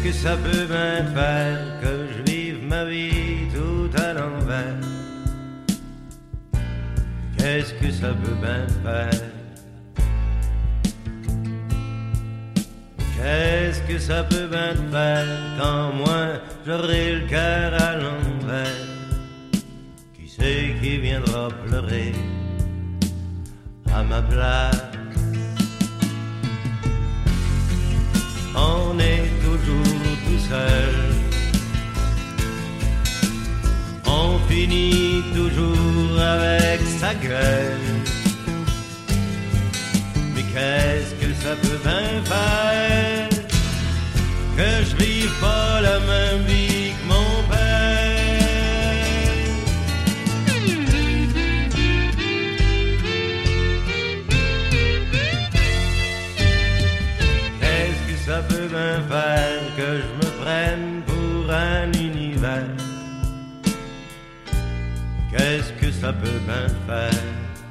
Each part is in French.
que ça peut bien faire que je vive ma vie tout à l'envers? Qu'est-ce que ça peut bien faire? Qu'est-ce que ça peut bien faire quand moi j'aurai le cœur à l'envers? Qui c'est qui viendra pleurer à ma place? On est toujours tout seul, on finit toujours avec sa gueule. Mais qu'est-ce que ça peut bien faire que je vive pas la même vie que mon père? Qu'est-ce que ça peut bien faire que je me prenne pour un univers? Qu'est-ce que ça peut bien faire?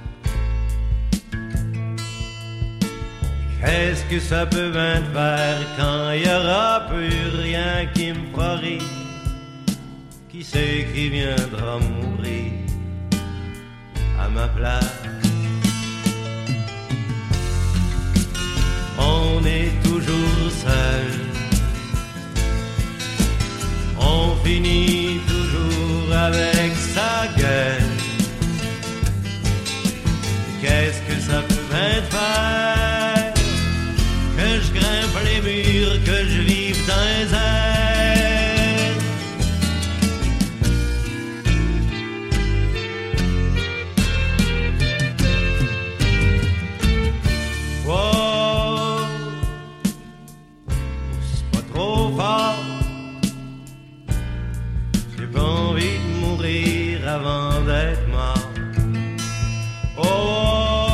Qu'est-ce que ça peut bien faire quand il y aura plus rien qui me fera rire? Qui c'est qui viendra mourir à ma place? On est toujours seul, on finit toujours avec sa gueule. Qu'est-ce que ça peut bien faire que je grimpe les murs, que je vive dans les airs? Wow, c'est pas trop fort, j'ai pas envie de mourir avant d'être mort. Oh,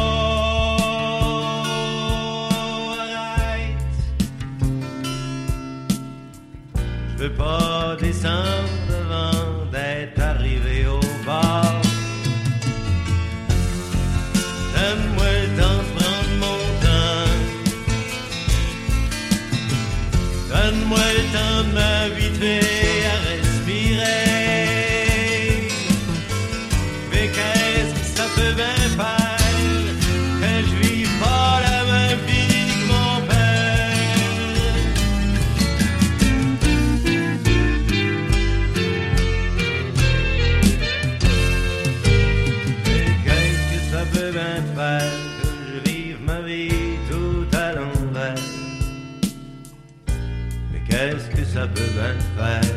je veux pas descendre avant d'être arrivé au bord. Donne-moi le temps de prendre mon temps, donne-moi le temps de m'habituer à respirer. Mais qu'est-ce que ça peut bien faire que je vis pas la même vie que mon père? Ça peut bien faire que je vive ma vie tout à l'envers. Mais qu'est-ce que ça peut bien faire?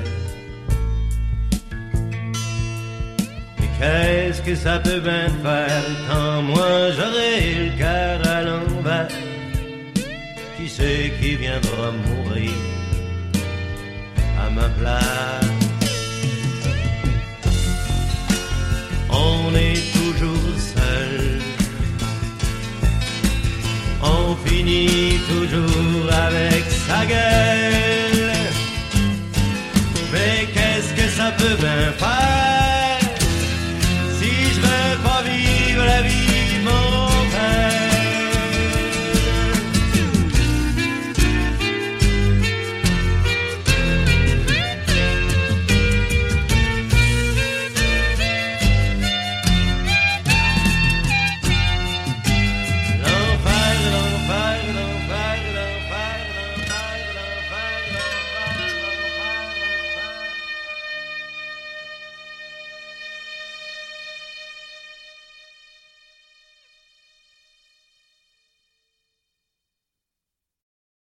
Mais qu'est-ce que ça peut bien faire quand moi j'aurai le cœur à l'envers? Qui c'est qui viendra mourir à ma place? On est toujours seul, on finit toujours avec sa gueule.